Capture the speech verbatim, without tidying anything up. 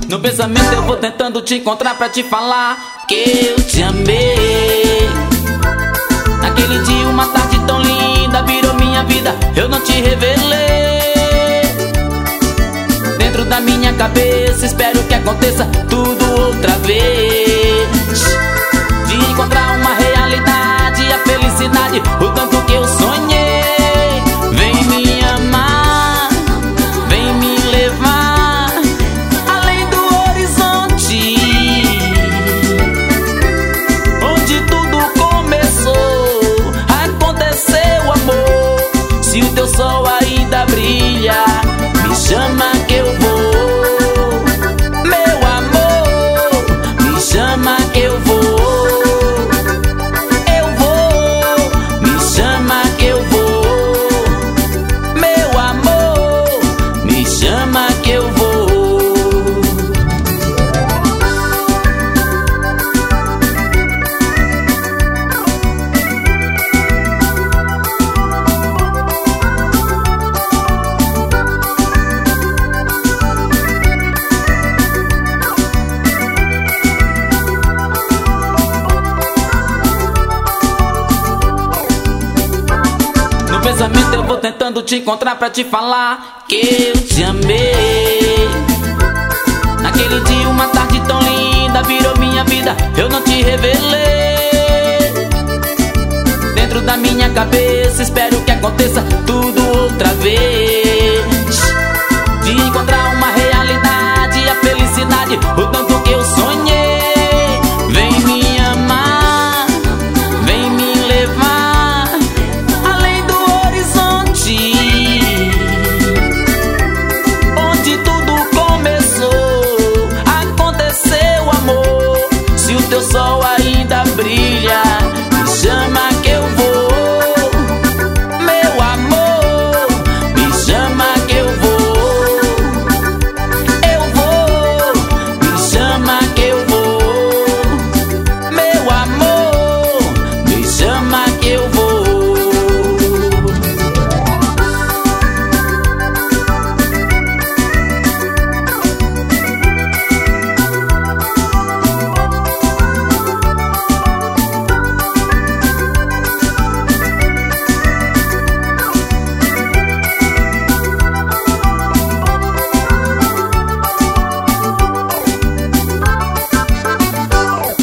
No pensamento eu vou tentando te encontrar pra te falar que eu te amei. Naquele dia uma tarde tão linda virou minha vida, eu não te revelei. Dentro da minha cabeça espero que aconteça tudo outra vez, de encontrar uma realidade, a felicidade, o tanto que eu sonhei. Vem me amar, vem me levar além do horizonte, onde tudo começou, aconteceu amor. Se o teu sol ainda brilha, me chama que eu vou. Meu amor, me chama que eu vou. Eu vou, me chama que eu vou. Meu amor, me chama que eu vou. No pensamento eu vou tentando te encontrar pra te falar que eu te amei. Naquele dia uma tarde tão linda virou minha vida, eu não te revelei. Dentro da minha cabeça espero que aconteça tudo outra vez, de encontrar uma